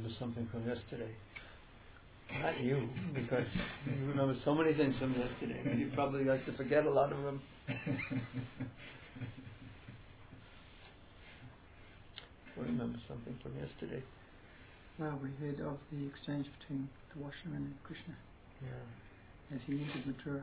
remember something from yesterday. Not you, because you remember so many things from yesterday, and you probably like to forget a lot of them. I remember something from yesterday. Well, we heard of the exchange between the washerman and Krishna. Yeah. As he entered Mathura.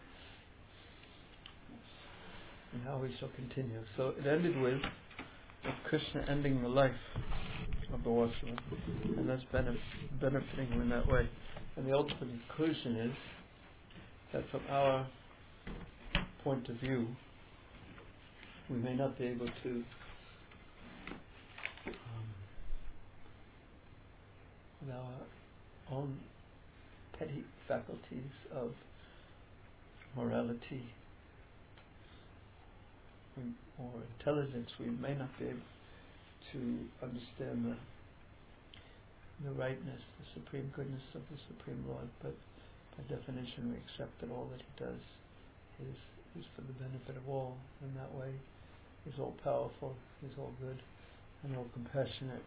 And how we shall continue. So it ended with Krishna ending the life of the washerman, and that's benefiting him in that way. And the ultimate conclusion is that from our point of view, we may not be able to with our own petty faculties of morality or intelligence, we may not be able to understand the rightness, the supreme goodness of the Supreme Lord, but by definition we accept that all that he does is for the benefit of all. In that way, he's all powerful, he's all good, and all compassionate.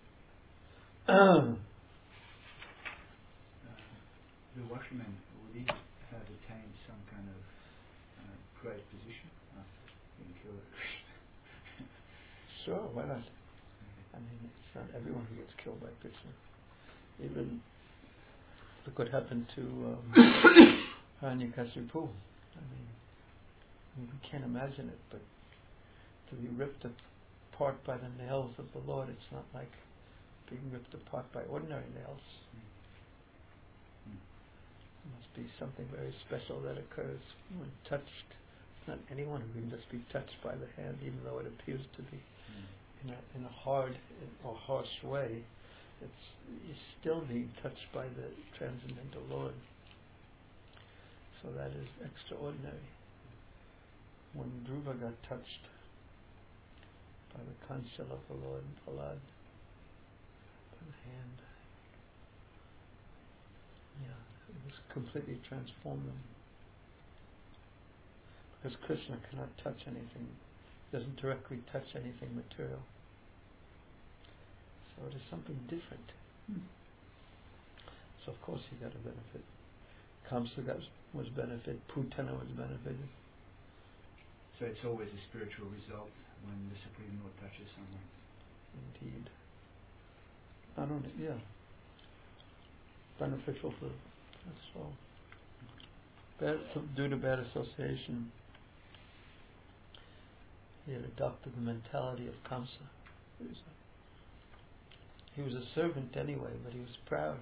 The washerman, would he have attained some kind of great position after being killed? Sure, why not? I mean, it's not everyone who gets killed by Krishna. Even look what happened to Hiranyakashipu. I mean, we can't imagine it, but to be ripped apart by the nails of the Lord, it's not like being ripped apart by ordinary nails. It must be something very special that occurs when touched. It's not anyone who can just be touched by the hand, even though it appears to be in a hard or harsh way. It's still being touched by the transcendental Lord. So that is extraordinary. When Dhruva got touched by the kanchal of the Lord, Prahlad, by the hand, it was completely transformed them. Because Krishna cannot touch anything, doesn't directly touch anything material. So it is something different. So of course he got a benefit. Kamsa was benefited, Putana was benefited. So it's always a spiritual result when the Supreme Lord touches someone. Indeed. Not only, beneficial for us all. Due to bad association, he had adopted the mentality of Kamsa. He was a servant anyway, but he was proud.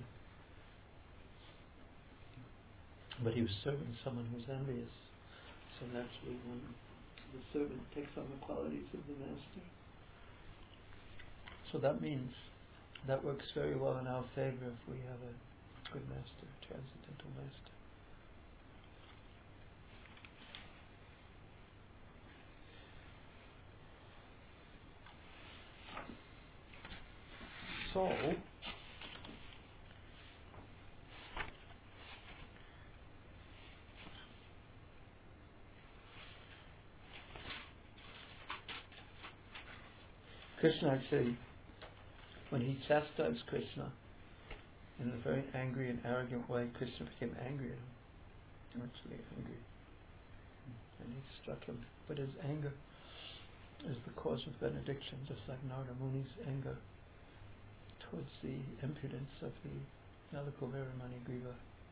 But he was serving someone who's envious. So naturally, when the servant takes on the qualities of the master. So that means that works very well in our favor if we have a good master, transcendental master. So, Krishna actually, when he chastised Krishna in a very angry and arrogant way, Krishna became angry at him. Actually angry. And he struck him. But his anger is the cause of benediction, just like Narada Muni's anger towards the impudence of the Nalakuvara Manigriva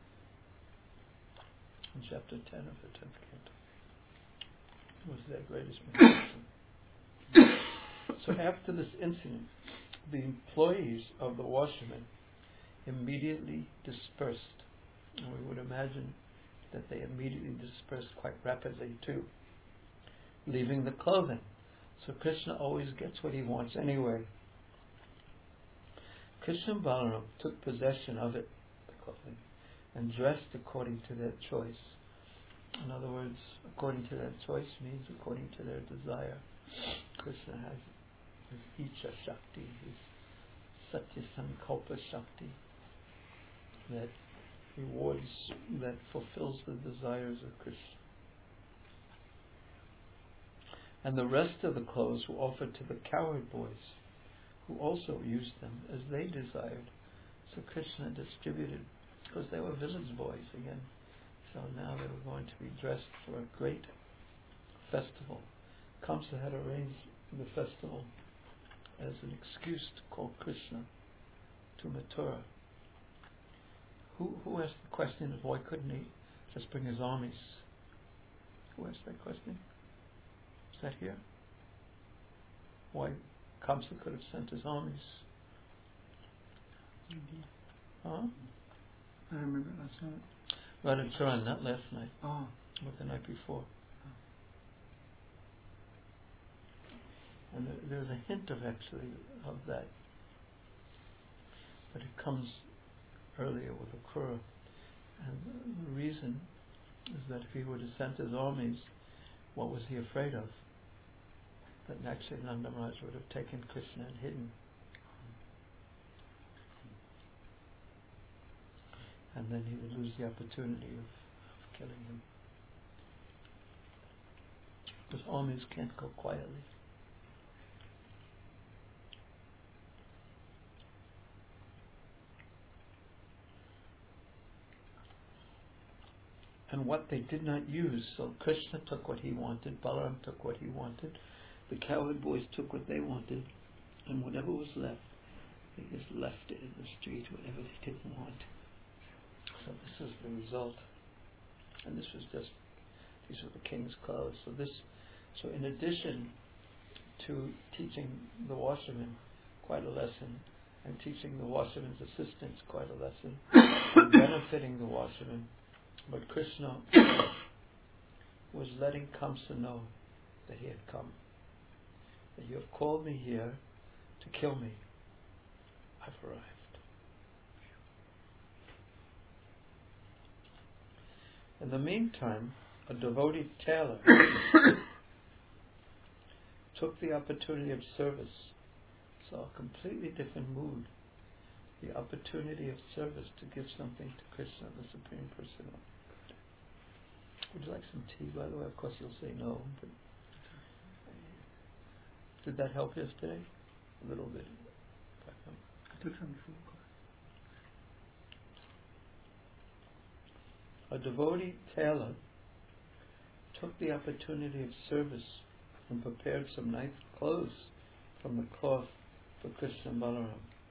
in chapter 10 of the 10th canto. It was their greatest misfortune. So after this incident, the employees of the washerman immediately dispersed. And we would imagine that they immediately dispersed quite rapidly too, leaving the clothing. So Krishna always gets what he wants anyway. Krishna and Balaram took possession of it, the clothing, and dressed according to their choice. In other words, according to their choice means according to their desire. Krishna has his Icha Shakti, his Satya Sankalpa Shakti, that rewards, that fulfills the desires of Krishna. And the rest of the clothes were offered to the cowherd boys, who also used them as they desired, So Krishna distributed, because they were village boys again, so now they were going to be dressed for a great festival. Kamsa had arranged the festival as an excuse to call Krishna to Mathura. Who asked the question of why couldn't he just bring his armies? Who asked that question? Is that here? Why Kamsa could have sent his armies? Huh? I remember it last night. Radhacharan, not last night, Oh. but the night before. And there's a hint of that, but it comes earlier with Akrura. And the reason is that if he would have sent his armies, what was he afraid of? That naturally Nanda Maharaj would have taken Krishna and hidden. And then he would lose the opportunity of killing him. Because armies can't go quietly. And what they did not use, so Krishna took what he wanted, Balaram took what he wanted, the cowherd boys took what they wanted, and whatever was left, they just left it in the street, whatever they didn't want. So this is the result. And these were the king's clothes. So in addition to teaching the washermen quite a lesson, and teaching the washermen's assistants quite a lesson, and benefiting the washermen, but Krishna was letting Kamsa know that he had come. That you have called me here to kill me. I've arrived. In the meantime, a devotee tailor took the opportunity of service, saw a completely different mood, the opportunity of service to give something to Krishna, the Supreme Personality. Would you like some tea, by the way? Of course you'll say no, but did that help yesterday? A little bit. I took some before. A devotee tailor took the opportunity of service and prepared some nice clothes from the cloth for Krishna and Balaram.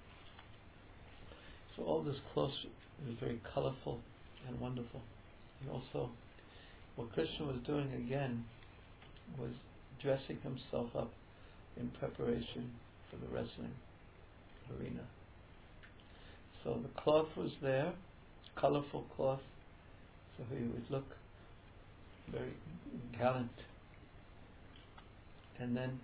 So all this cloth is very colorful and wonderful. And also, what Krishna was doing again was dressing himself up in preparation for the wrestling arena. So the cloth was there, colorful cloth, so he would look very gallant. And then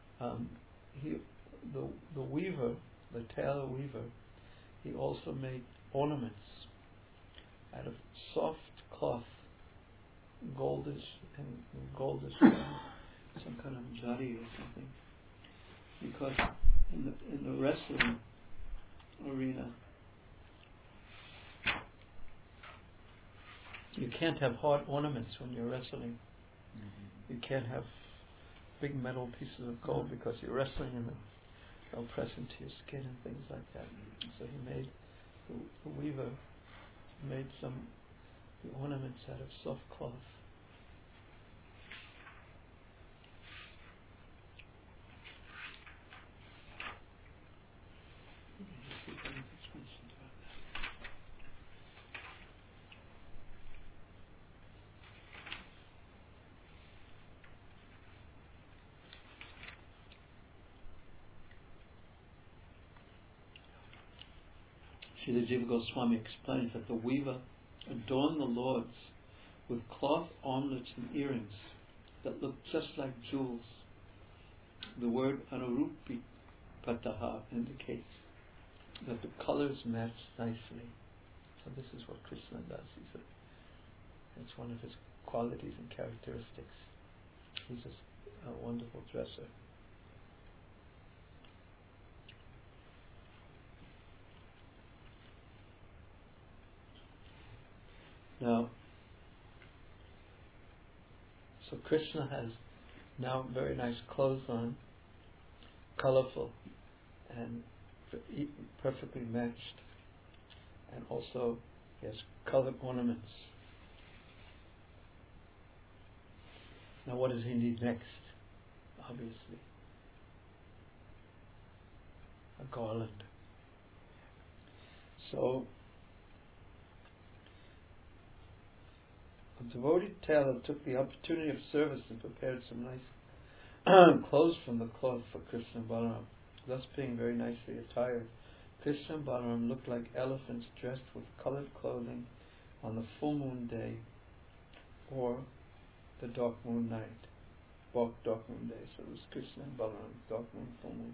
the weaver, the tailor weaver, he also made ornaments out of soft cloth, goldish, some kind of jari or something. Because in the wrestling arena, you can't have hard ornaments when you're wrestling. You can't have big metal pieces of gold because you're wrestling and they'll press into your skin and things like that. So he made, the weaver made the ornaments out of soft cloth. Srila Jiva Goswami explains that the weaver adorned the lords with cloth armlets and earrings that looked just like jewels. The word Anurupipataha indicates that the colors match nicely. So this is what Krishna does. It's one of his qualities and characteristics. He's a wonderful dresser. Now, so Krishna has now very nice clothes on, colorful and perfectly matched and also he has colored ornaments. Now what does he need next? Obviously, a garland. So the devotee tailor took the opportunity of service and prepared some nice clothes from the cloth for Krishna and Balaram. Thus being very nicely attired, Krishna and Balaram looked like elephants dressed with colored clothing on the full moon day or the dark moon night. Dark moon day. So it was Krishna and Balaram, dark moon, full moon.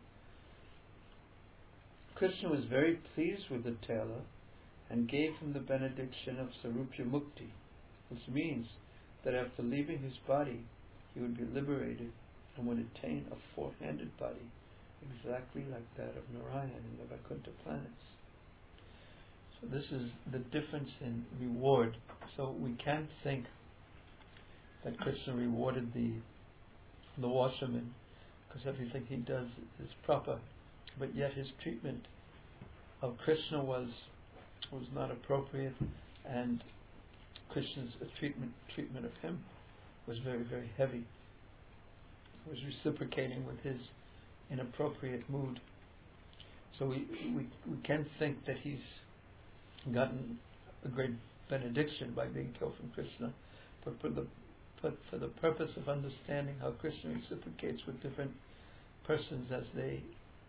Krishna was very pleased with the tailor and gave him the benediction of Sarupya Mukti, which means that after leaving his body, he would be liberated and would attain a four-handed body, exactly like that of Narayan in the Vaikuntha planets. So this is the difference in reward. So we can't think that Krishna rewarded the washerman because everything he does is proper, but yet his treatment of Krishna was not appropriate, and Krishna's treatment of him was very, very heavy. It was reciprocating with his inappropriate mood. So we can think that he's gotten a great benediction by being killed from Krishna, but for the purpose of understanding how Krishna reciprocates with different persons as they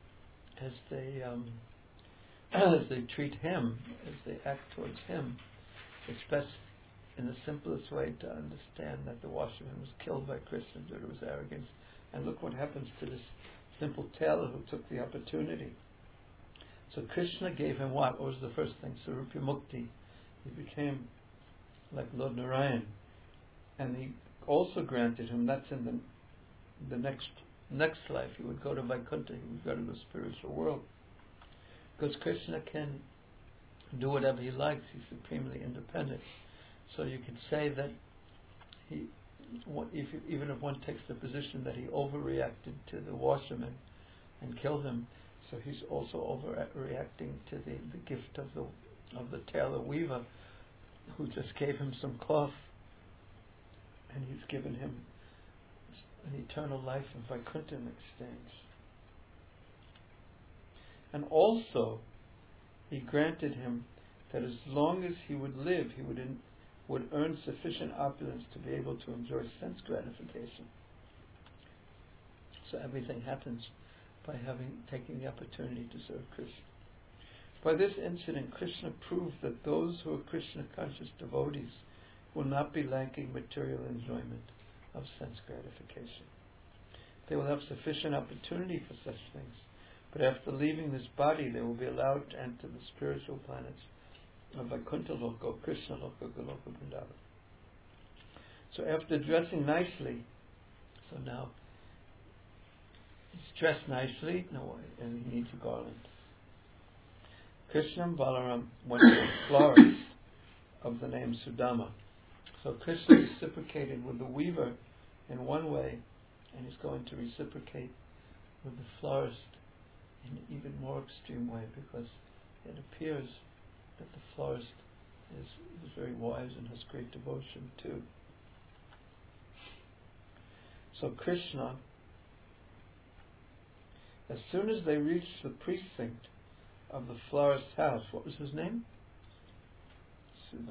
treat him, as they act towards him, it's best in the simplest way to understand that the washerman was killed by Krishna due to his arrogance. And look what happens to this simple tailor who took the opportunity. So Krishna gave him what? What was the first thing? Sarupya Mukti. He became like Lord Narayan. And he also granted him, that's in the next life, he would go to Vaikuntha, he would go to the spiritual world. Because Krishna can do whatever he likes, he's supremely independent. So you could say that even if one takes the position that he overreacted to the washerman and killed him, so he's also overreacting to the gift of the tailor weaver who just gave him some cloth, and he's given him an eternal life in Vaikuntha in exchange. And also, he granted him that as long as he would live, he would earn sufficient opulence to be able to enjoy sense gratification. So everything happens by taking the opportunity to serve Krishna. By this incident, Krishna proved that those who are Krishna conscious devotees will not be lacking material enjoyment of sense gratification. They will have sufficient opportunity for such things, but after leaving this body, they will be allowed to enter the spiritual planets of Vaikuntha Loka, Krishna Loka, Goloka Vrindavan. So after dressing nicely, so now he's dressed nicely, and he needs a garland. Krishna and Balaram went to the florist of the name Sudama. So Krishna reciprocated with the weaver in one way, and he's going to reciprocate with the florist in an even more extreme way, because it appears that the florist is very wise and has great devotion too. So Krishna, as soon as they reached the precinct of the florist's house, what was his name? Sudha.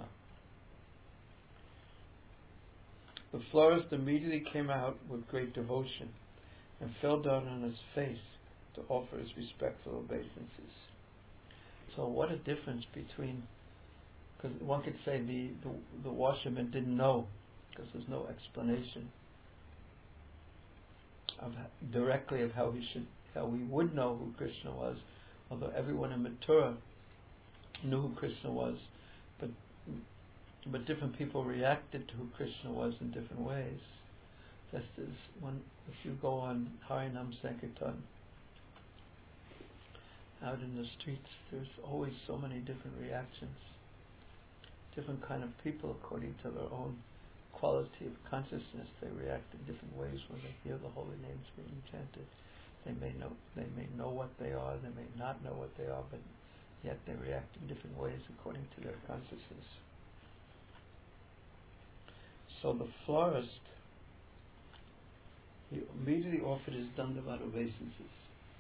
The florist immediately came out with great devotion and fell down on his face to offer his respectful obeisances. So what a difference between, because one could say the washerman didn't know, because there's no explanation directly of how we would know who Krishna was, although everyone in Mathura knew who Krishna was, but different people reacted to who Krishna was in different ways. Just as if you go on Harinam Sankirtan, out in the streets, there's always so many different reactions. Different kind of people, according to their own quality of consciousness, they react in different ways when they hear the holy names being chanted. They may know what they are, they may not know what they are, but yet they react in different ways according to their consciousness. So the florist, he immediately offered his Dandavat obeisances.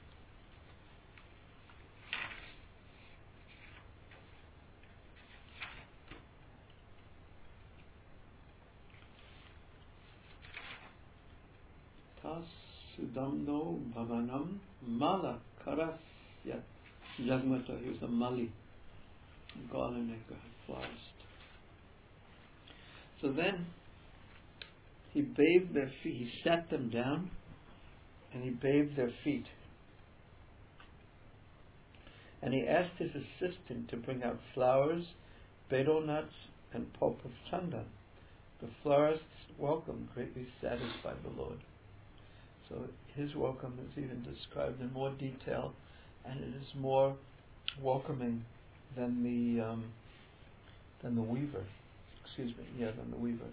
Tas sudamno bhavanam mala karasya jagmata. He was a mali, garland maker, florist. So then he bathed their feet. He sat them down and he bathed their feet. And he asked his assistant to bring out flowers, betel nuts, and pulp of chandan. The florist's welcome greatly satisfied the Lord. So his welcome is even described in more detail, and it is more welcoming than the weaver. Than the weaver.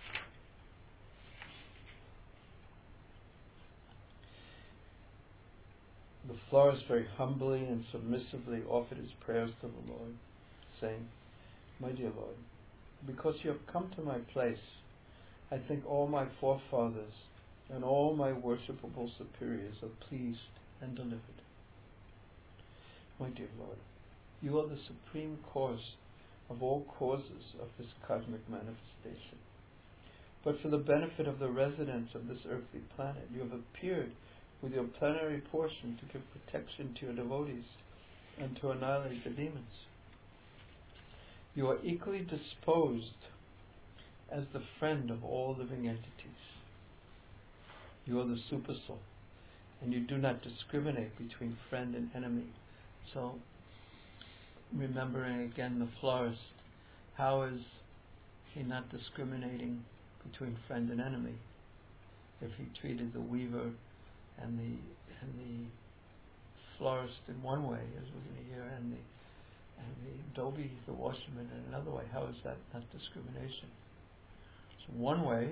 The florist very humbly and submissively offered his prayers to the Lord, saying, "My dear Lord, because you have come to my place, I think all my forefathers and all my worshipable superiors are pleased and delivered. My dear Lord, you are the supreme cause of all causes of this cosmic manifestation. But for the benefit of the residents of this earthly planet, you have appeared with your plenary portion to give protection to your devotees and to annihilate the demons. You are equally disposed as the friend of all living entities. You are the super soul, and you do not discriminate between friend and enemy." So, remembering again the florist, how is he not discriminating between friend and enemy? If he treated the weaver and the florist in one way, as we're going to hear, and the dhobi, the washerman, in another way, how is that not discrimination? So one way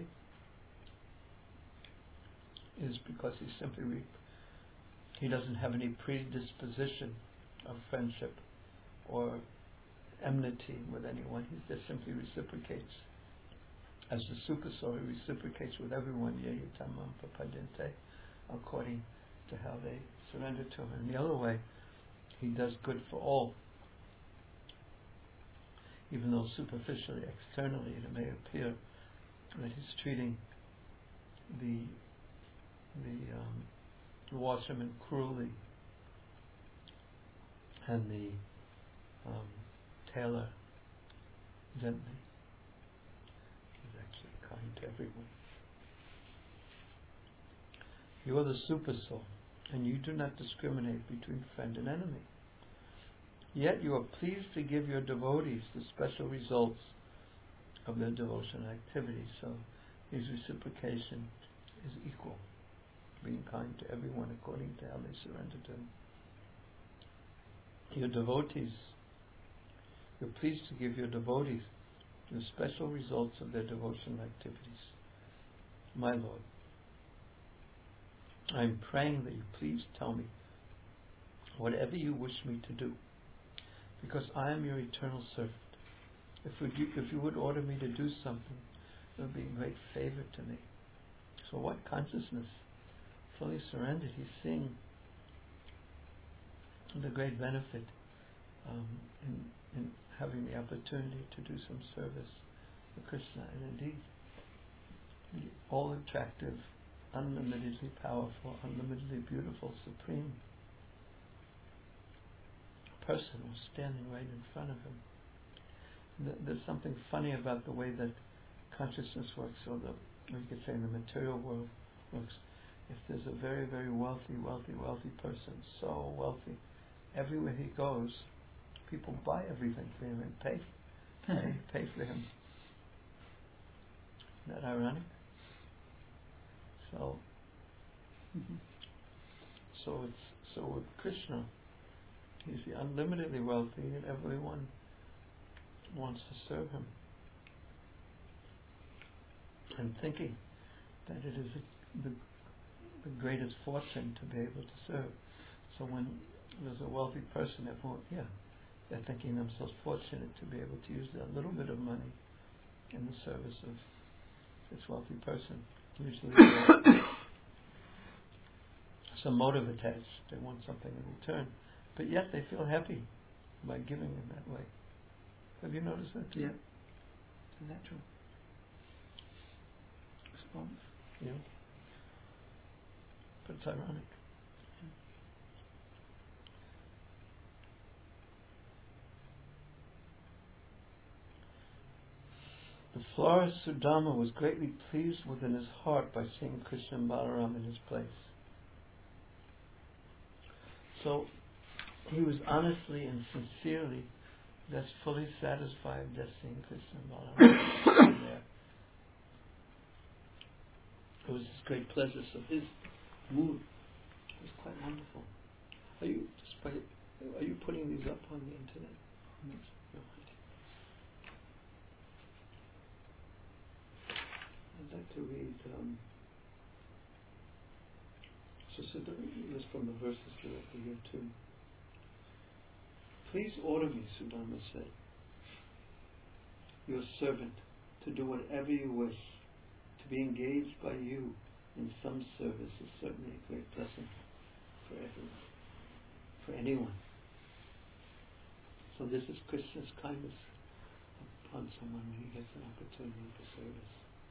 is because he doesn't have any predisposition of friendship or enmity with anyone. He just simply reciprocates. As the super soul, he reciprocates with everyone, yehitamam papadente, according to how they surrender to him. And the other way, he does good for all. Even though superficially, externally, it may appear that he's treating the washerman cruelly and the tailor gently. He's actually kind to everyone. You are the super soul, and you do not discriminate between friend and enemy. Yet you are pleased to give your devotees the special results of their devotional activities. So his reciprocation is equal, being kind to everyone according to how they surrender to him. Your devotees, you're pleased to give your devotees the special results of their devotional activities. My Lord, I am praying that you please tell me whatever you wish me to do, because I am your eternal servant. If you would order me to do something, it would be a great favor to me. So what consciousness? Fully surrendered, he's seeing the great benefit in having the opportunity to do some service for Krishna. And indeed, the all-attractive, unlimitedly powerful, unlimitedly beautiful, supreme person was standing right in front of him. There's something funny about the way that consciousness works, or you could say in the material world works. If there's a very, very wealthy person, so wealthy, everywhere he goes, people buy everything for him and pay for him. Isn't that ironic? So with Krishna, he's the unlimitedly wealthy, and everyone wants to serve him, and thinking that it is the greatest fortune to be able to serve. So when there's a wealthy person, everyone, they're thinking themselves fortunate to be able to use a little bit of money in the service of this wealthy person. Usually there's some motive attached. They want something in return. But yet they feel happy by giving in that way. Have you noticed that too? Yeah. It's a natural response. Yeah. But it's ironic. The florist Sudama was greatly pleased within his heart by seeing Krishna and Balaram in his place. So he was honestly and sincerely just fully satisfied just seeing Krishna and Balaram there. It was this great pleasure. So his mood was quite wonderful. Are you putting these up on the internet? No. I'd like to read. So this from the verses directly here too. Please order me, Sudama said, your servant, to do whatever you wish. To be engaged by you in some service is certainly a great blessing for everyone, for anyone. So this is Krishna's kindness upon someone when he gets an opportunity for service.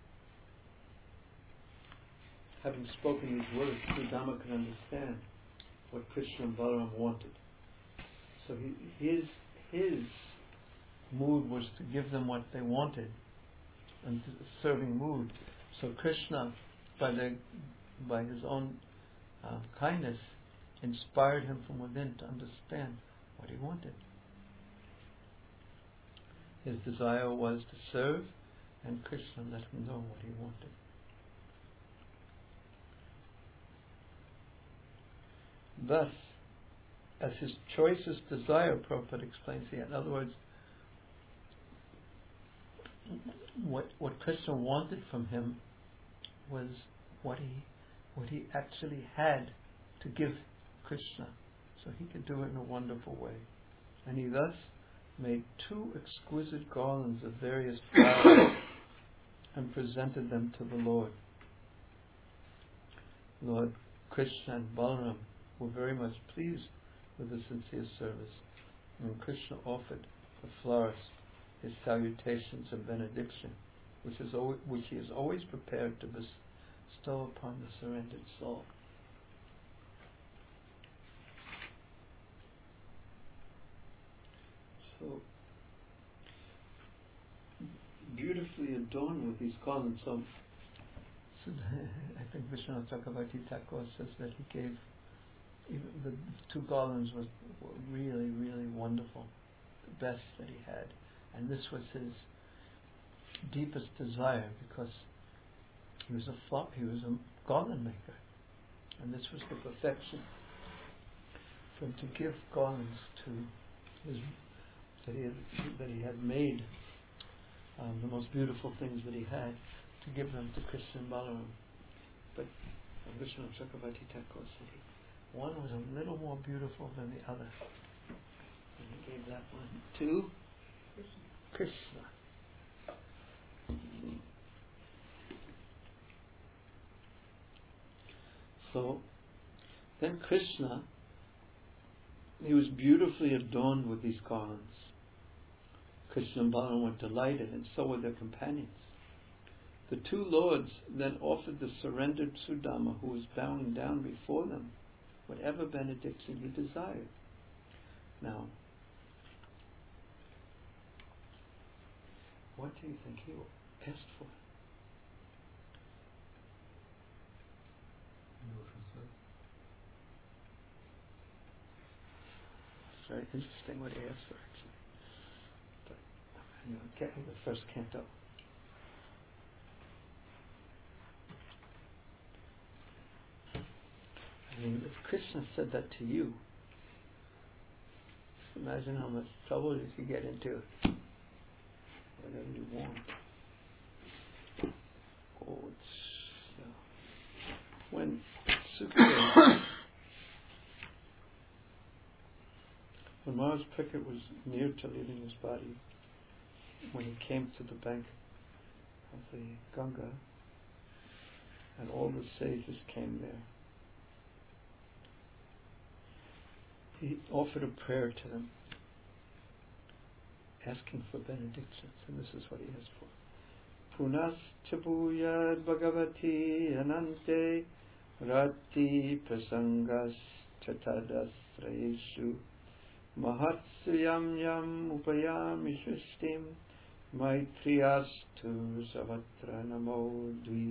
Having spoken these words, Sudama could understand what Krishna and Balaram wanted. So his mood was to give them what they wanted, and serving mood. So Krishna, by his own kindness, inspired him from within to understand what he wanted. His desire was to serve, and Krishna let him know what he wanted. Thus, as his choicest desire, Prabhupada explains here, in other words, what Krishna wanted from him was what he actually had to give Krishna, so he could do it in a wonderful way. And he thus made 2 exquisite garlands of various flowers and presented them to the Lord. Lord Krishna and Balaram were very much pleased with the sincere service, and Krishna offered the florist his salutations and benediction, which he is always prepared to bestow upon the surrendered soul. So beautifully adorned with these garlands. So I think Vishwanath Chakravarti Thakur says that he gave, even the 2 garlands were really, really wonderful, the best that he had. And this was his deepest desire, because he was a garland maker, and this was the perfection for him to give garlands to his that he had made, the most beautiful things that he had, to give them to Krishna and Balaram. But Vishwanath Chakravarti Thakur said one was a little more beautiful than the other, and he gave that one to Krishna. So then Krishna, he was beautifully adorned with these garlands. Krishna and Balaram were delighted, and so were their companions. The 2 lords then offered the surrendered Sudama, who was bowing down before them, whatever benediction he desired. Now, what do you think he asked for? It's very interesting what he asked for, actually. But get me the first canto. I mean, if Krishna said that to you, just imagine how much trouble you could get into. Whatever you want. Oh, when when Maharaj Cricket was near to leaving his body, when he came to the bank of the Ganga, and all the sages came there, he offered a prayer to them, asking for benedictions, and this is what he asked for. Punas chabuyad bhagavati anante rati prasangas chatadasrayeshu mahatsuyam yam upayami shrishtim maitriyastu savatra namo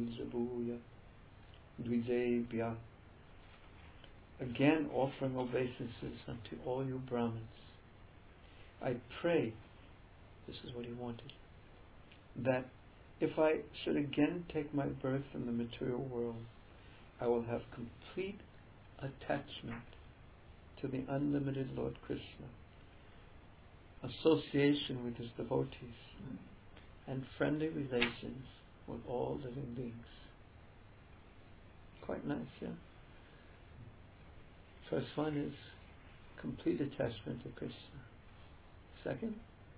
dvijebhya. Again offering obeisances unto all you Brahmins. I pray, this is what he wanted, that if I should again take my birth in the material world, I will have complete attachment to the unlimited Lord Krishna, association with his devotees, and friendly relations with all living beings. Quite nice, yeah? First one is complete attachment to Krishna. Second?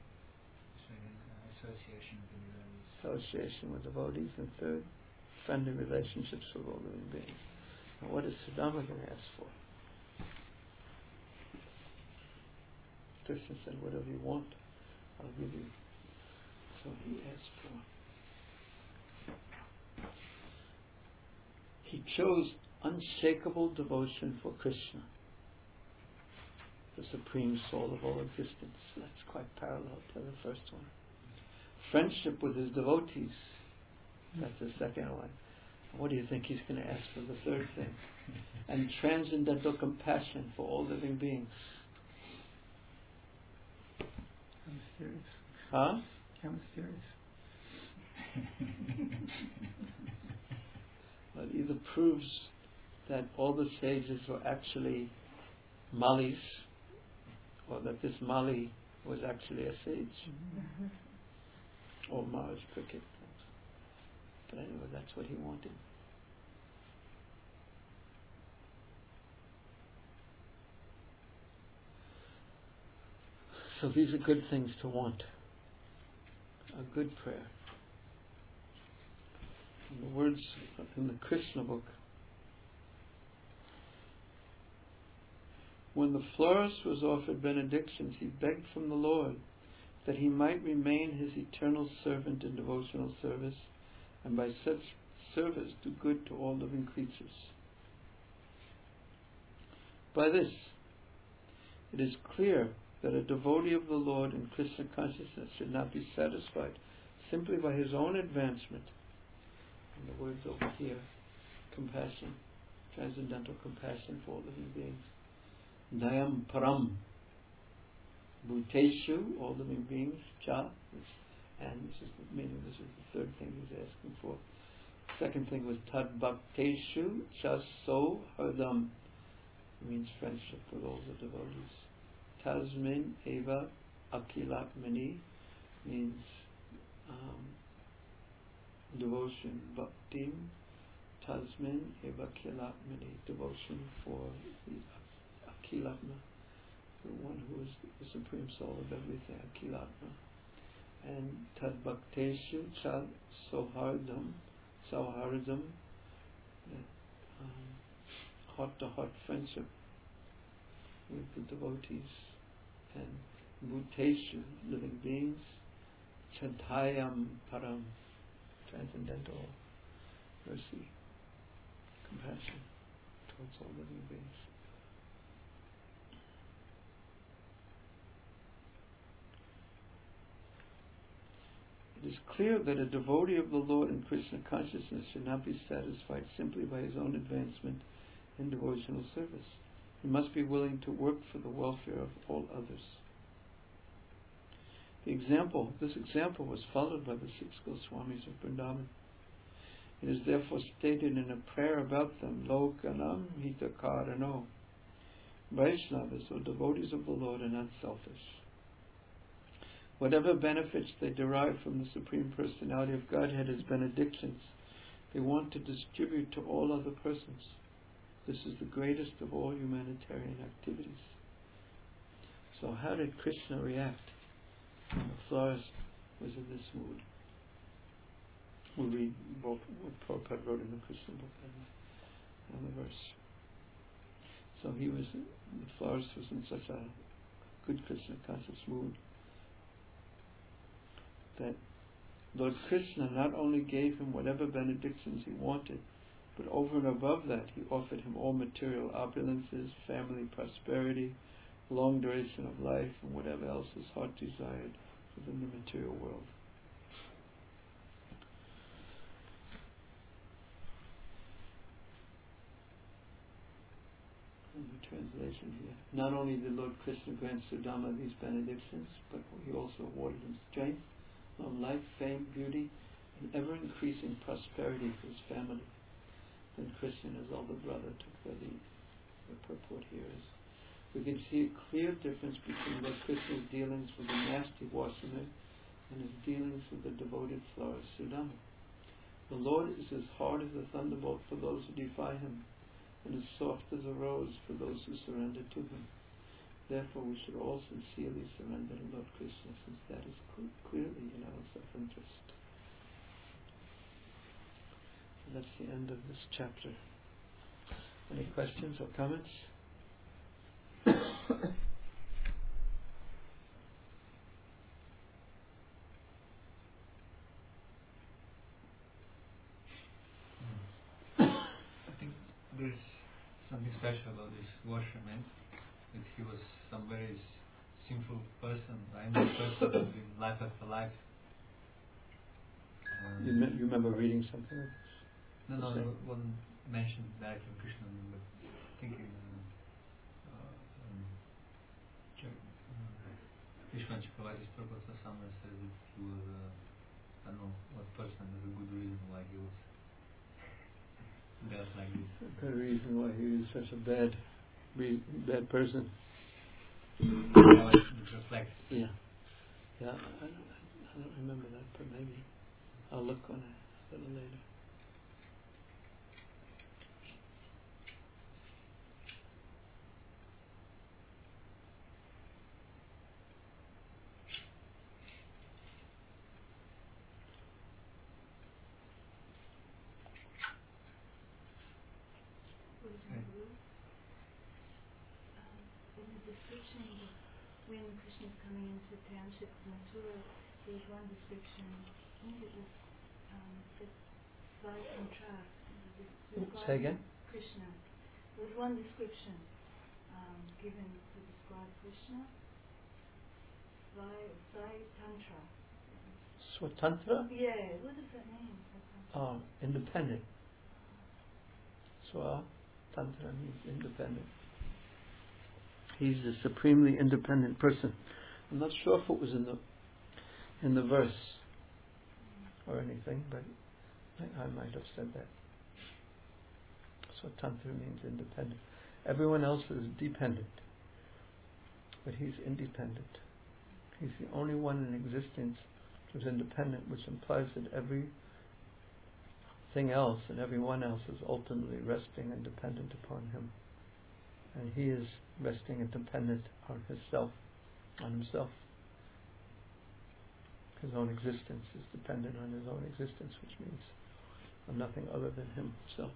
Association with devotees. And third, friendly relationships with all living beings. Now what is Sudama going to ask for? Krishna said, whatever you want, I'll give you. So he asked for. He chose unshakable devotion for Krishna, the supreme soul of all existence. That's quite parallel to the first one. Friendship with his devotees, that's the second one. What do you think he's going to ask for the third thing? And transcendental compassion for all living beings. How mysterious. Huh? How mysterious. Well, it either proves that all the sages were actually Malis, or that this Mali was actually a sage, or Maharaj Cricket. But anyway, that's what he wanted. So these are good things to want. A good prayer. And the words in the Krishna book. When the florist was offered benedictions, he begged from the Lord that he might remain his eternal servant in devotional service, and by such service do good to all living creatures. By this, it is clear that a devotee of the Lord in Krishna consciousness should not be satisfied simply by his own advancement. And the words over here, compassion, transcendental compassion for all living beings. Dayam param, bhuteshu, all living beings, cha, and this is the meaning, this is the third thing he's asking for. Second thing was tad bhakteshu, cha so hardam, means friendship with all the devotees. Tasmin eva akilatmani, means devotion, bhaktim, tasmin eva akilatmani, devotion for the Akilatma, the one who is the supreme soul of everything, Akilatma. And tad bhakteshu chad sohardam, heart-to-heart friendship with the devotees. And bhuteshu, living beings, chadhayam param, transcendental mercy, compassion towards all living beings. It is clear that a devotee of the Lord in Krishna consciousness should not be satisfied simply by his own advancement in devotional service. He must be willing to work for the welfare of all others. This example was followed by the 6 Goswamis of Vrindavan. It is therefore stated in a prayer about them, Lokanam hitakarano. Vaishnavas, or devotees of the Lord, are not selfish. Whatever benefits they derive from the Supreme Personality of Godhead as benedictions, they want to distribute to all other persons. This is the greatest of all humanitarian activities. So how did Krishna react when the florist was in this mood? We'll read both what Prabhupada wrote in the Krishna book and the verse. So the florist was in such a good Krishna conscious mood that Lord Krishna not only gave him whatever benedictions he wanted, but over and above that he offered him all material opulences, family prosperity, long duration of life, and whatever else his heart desired within the material world. And the translation here. Not only did Lord Krishna grant Sudama these benedictions, but he also awarded him strength, long life, fame, beauty, and ever-increasing prosperity for his family. Then Krishna and his older brother took the lead. The purport here is, we can see a clear difference between Lord Krishna's dealings with the nasty washerman and his dealings with the devoted florist Sudama. The Lord is as hard as a thunderbolt for those who defy him, and as soft as a rose for those who surrender to him. Therefore we should all sincerely surrender to Lord Krishna, since that is clearly in our self-interest. And that's the end of this chapter. Any questions or comments? I think there's something special about this washerman, that he was some very sinful person, aimless person living life after life. You remember reading something like this? No, it wasn't mentioned directly in Krishna, but thinking Vishwan Chakravarti's Prabhupada somewhere says that he was I don't know what person, there's a good reason why he was dealt like this. A good reason why he was such a bad person. How it reflects. Yeah. I don't remember that, but maybe I'll look on it a little later. In the description of when Krishna is coming into the township of Mathura, there was one description, I think it was the Vai Tantra. Say again? Krishna. There was one description given to describe Krishna. Vai Tantra. Swatantra? Yeah, what does that mean? Independent. Swa Tantra means independent. He's a supremely independent person. I'm not sure if it was in the verse or anything, but I might have said that. Swatantra means independent. Everyone else is dependent, but he's independent. He's the only one in existence who's independent, which implies that everything else and everyone else is ultimately resting and dependent upon him. And he is resting and dependent on himself. His own existence is dependent on his own existence, which means on nothing other than himself.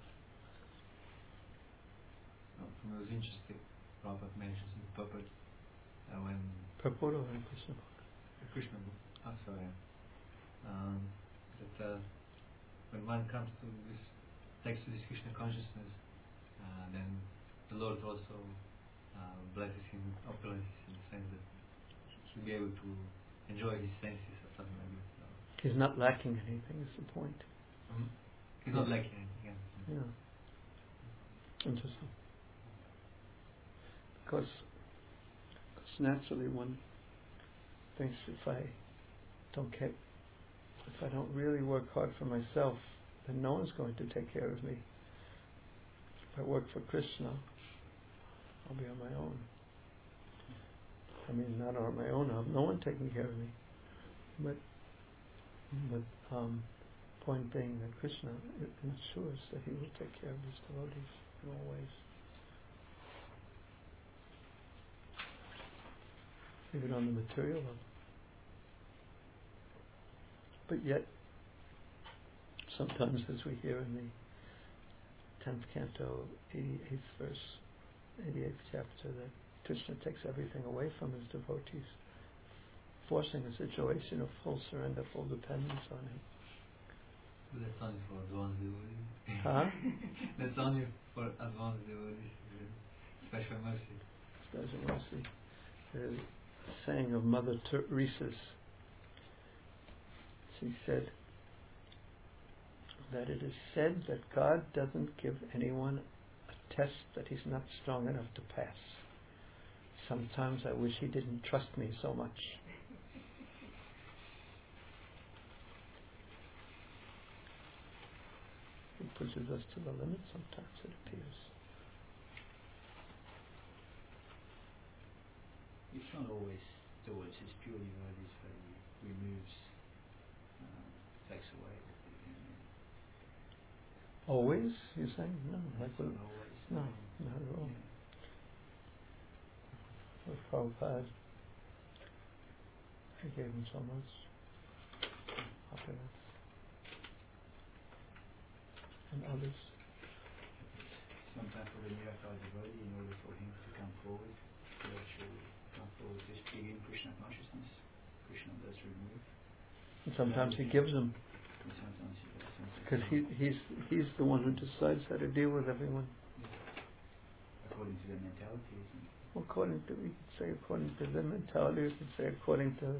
For me it was interesting, Prabhupada mentions in Purport when Purport or in Krishna book? Krishna book, that when one comes to this, takes to this Krishna consciousness, then the Lord also blesses him with opulences, in the sense that he'll be able to enjoy his senses or something like this. He's not lacking anything, is the point. He's not lacking anything. Yeah. Interesting. Because naturally one thinks if I don't really work hard for myself, then no one's going to take care of me. If I work for Krishna, I'll be on my own. I mean, not on my own, I'll have no one taking care of me. But point being that Krishna ensures that he will take care of his devotees in all ways. even on the material level. But yet, sometimes as we hear in the 10th canto, 88th verse, 88th chapter, that Krishna takes everything away from his devotees, forcing a situation of full surrender, full dependence on him. But that's only for advanced devotees. Huh? That's only for advanced devotees. Special mercy. Special mercy. The saying of Mother Teresa's, she said that it is said that God doesn't give anyone a test that he's not strong enough to pass. Sometimes I wish he didn't trust me so much. He pushes us to the limit sometimes, it appears. It's not always towards his pure devotees, but he removes, takes away. Always, you're saying? No, like Not always. no, not at all. Yeah. With Prabhupada, he gave him so much happiness. And others. Sometimes for the Nirakai devotee, in order for him to come forward, to actually come forward to speak in Krishna consciousness, Krishna does remove. And sometimes he gives them, And sometimes he does. because he's the one who decides how to deal with everyone. According to their mentality, isn't it? According to, we could say according to their mentality, we could say according to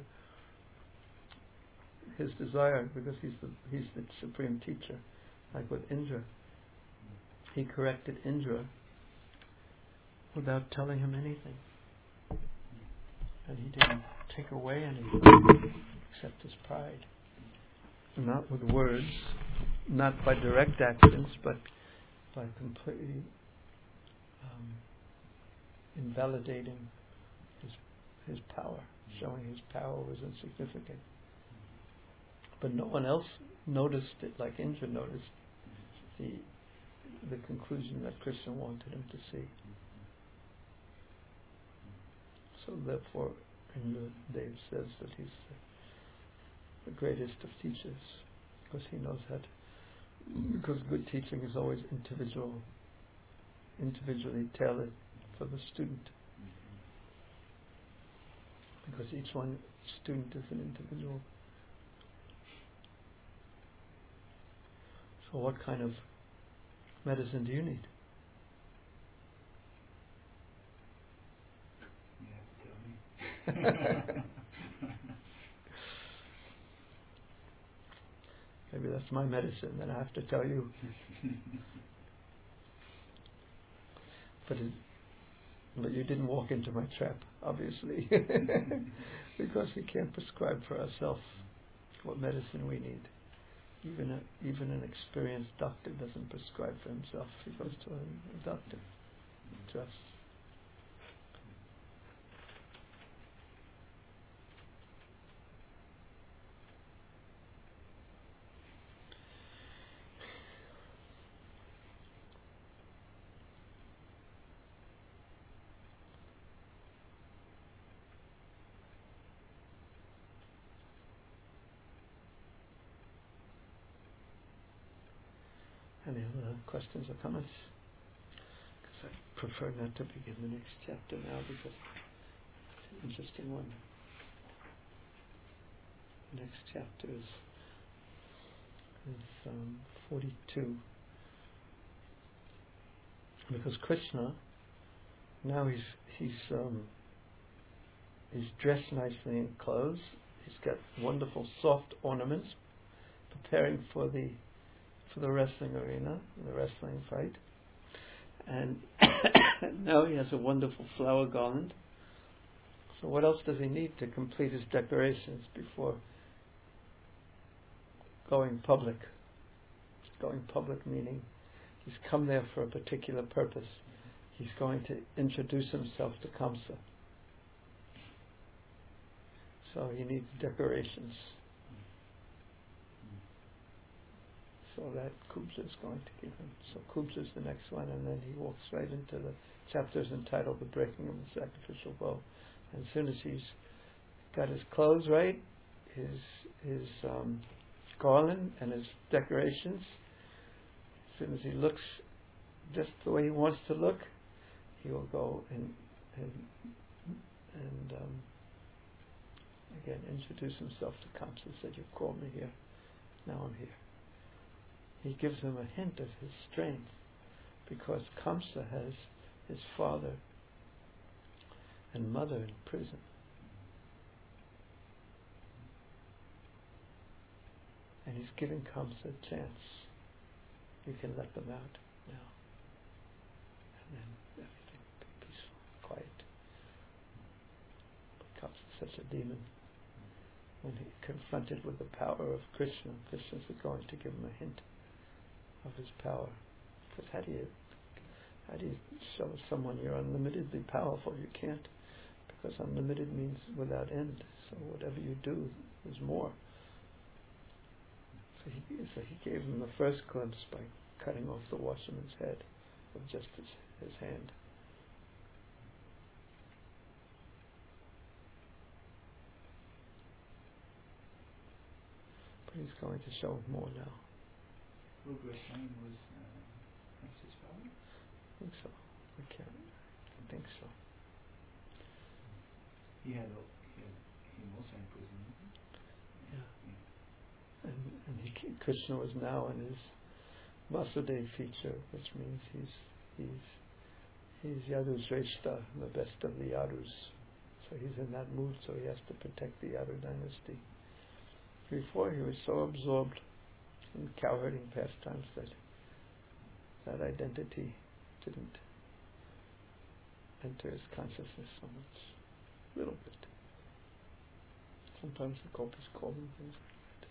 his desire, because he's the supreme teacher. Like with Indra, he corrected Indra without telling him anything, and he didn't take away anything except his pride. Not with words, not by direct actions, but by completely invalidating his power, showing his power was insignificant. But no one else noticed it like Indra noticed the conclusion that Krishna wanted him to see. So therefore, Indra Dev says that he's the greatest of teachers, because he knows that. Because good teaching is always individually tailored for the student. Because each student is an individual. So what kind of medicine do you need? You have to tell me. Maybe that's my medicine, then I have to tell you. But you didn't walk into my trap, obviously, because we can't prescribe for ourselves what medicine we need. Even an experienced doctor doesn't prescribe for himself. He goes to a doctor. Trust. Any other questions or comments? Because I prefer not to begin the next chapter now, because it's an interesting one. The next chapter is 42. Because Krishna, now he's dressed nicely in clothes. He's got wonderful soft ornaments, preparing for the wrestling arena, the wrestling fight. And now he has a wonderful flower garland. So what else does he need to complete his decorations before going public? Going public meaning he's come there for a particular purpose. He's going to introduce himself to Kamsa. So he needs decorations. So that Kubja is going to give him. So Kubja is the next one, and then he walks right into the chapters entitled The Breaking of the Sacrificial Bow. And as soon as he's got his clothes right, his garland and his decorations, as soon as he looks just the way he wants to look, he will go and again introduce himself to Kamsa. Said, "You called me here. Now I'm here." He gives him a hint of his strength, because Kamsa has his father and mother in prison. And he's giving Kamsa a chance. You can let them out now. And then everything will be peaceful, quiet. But Kamsa's such a demon. When he's confronted with the power of Krishna, Krishna's going to give him a hint of his power. Because how do you show someone you're unlimitedly powerful? You can't, because unlimited means without end. So whatever you do is more. So he gave him the first glimpse by cutting off the washerman's head with just his hand. But he's going to show him more now. Ugrasena was Kamsa's father? I think so. I think so. He had him also in prison. Yeah. And Krishna was now in his Vasudev feature, which means he's Yadu Shrestha, the best of the Yadus. So he's in that mood, so he has to protect the Yadu dynasty. Before, he was so absorbed in cow-herding pastimes that identity didn't enter his consciousness so much. A little bit. Sometimes the gopis call him things like that.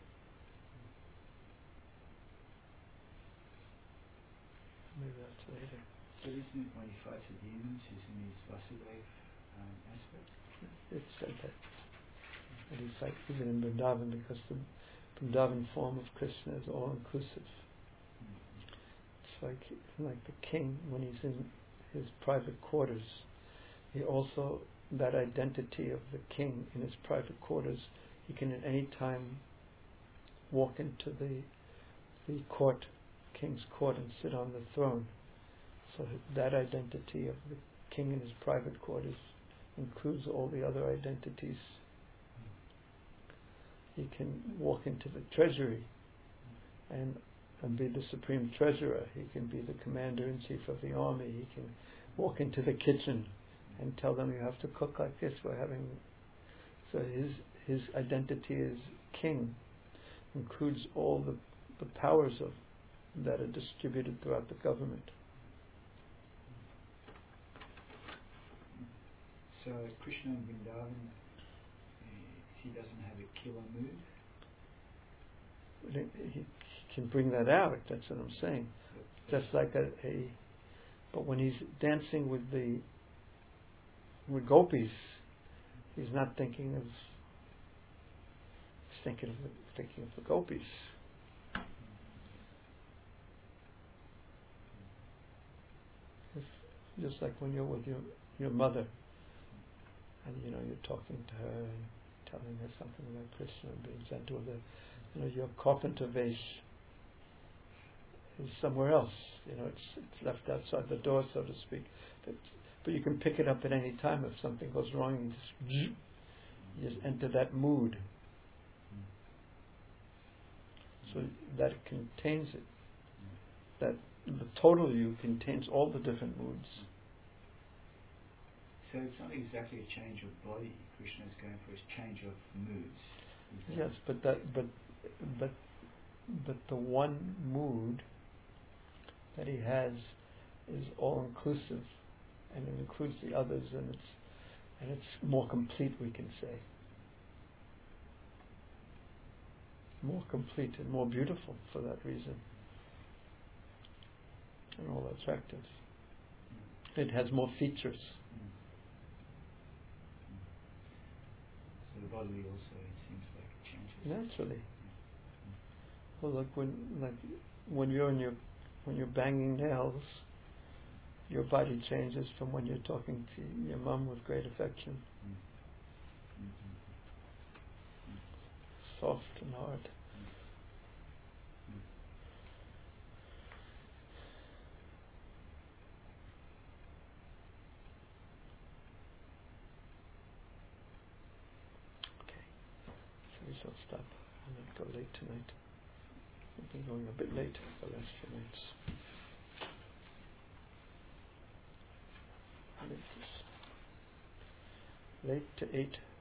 Maybe that's later. So isn't it when he fights the demons, he's in his Vasudev aspect? It said that. And he's like even in Vrindavan, because the Vrindavan form of Krishna is all-inclusive. It's like the king, when he's in his private quarters, he also, that identity of the king in his private quarters, he can at any time walk into the court, king's court, and sit on the throne. So that identity of the king in his private quarters includes all the other identities. He can walk into the treasury and be the supreme treasurer. He can be the commander-in-chief of the army. He can walk into the kitchen and tell them, you have to cook like this. So his identity as king includes all the powers that are distributed throughout the government. So Krishna in Vrindavan, he doesn't have a killer mood? He can bring that out, that's what I'm saying. Just like but when he's dancing with gopis, he's not thinking of, he's thinking of the gopis. It's just like when you're with your mother, and you're talking to her and telling her something about Krishna and being gentle with her. Your carpenter vase is somewhere else. It's left outside the door, so to speak. But you can pick it up at any time if something goes wrong. You just enter that mood. So that contains it. That the total you contains all the different moods. So it's not exactly a change of body Krishna is going for, it's change of moods. Yes, but the one mood that he has is all inclusive, and it includes the others, and it's more complete, we can say. More complete and more beautiful for that reason. And all attractive. It has more features. So the body also, it seems like it changes. Naturally. Well, look, when you're banging nails, your body changes from when you're talking to your mum with great affection. soft and hard. Okay, so we shall stop and not go late tonight. We've been going a bit late the last few nights. And it's late to 8